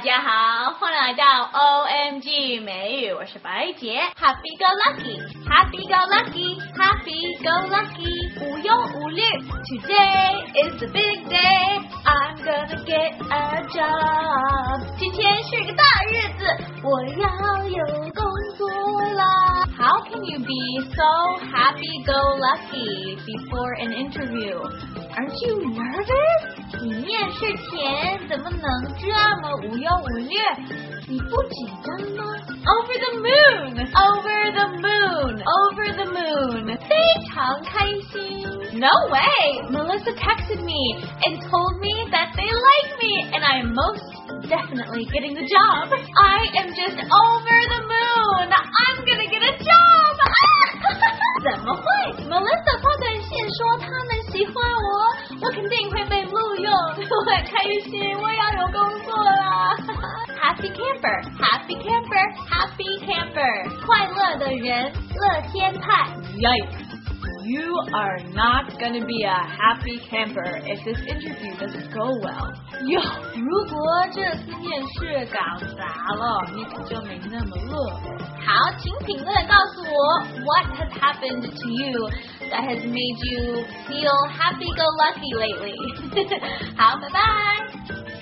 家好，欢迎来到 OMG 美语，我是白姐。Happy go lucky, happy go lucky, happy go lucky， 无忧无虑。Today is the big day, I'm gonna get a job。今天是个大日子，我要有工作啦。How can you be so happy go lucky before an interview? Aren't you nervous? 你面试前怎么能这么无忧无虑？你不紧张吗 ？Over the moon, over the moon, over the moon， 非常开心。No way! Melissa texted me and told me that they like me, and I am most definitely getting the job. I am just over the moon. I'm gonna get a job. 怎么会 ？Melissa 发短信说他们喜欢我，我肯定会被录用，我很开心，我要有工作啦。Happy camper, happy camper, happy camper， 快乐的人，乐天派。Yikes! You are not gonna be a happy camper if this interview doesn't go well. 哟，如果这次面试搞砸了，你可就没那么乐。好，请评论告诉我 What has happened to you that has made you feel happy-go-lucky lately? 好，拜拜。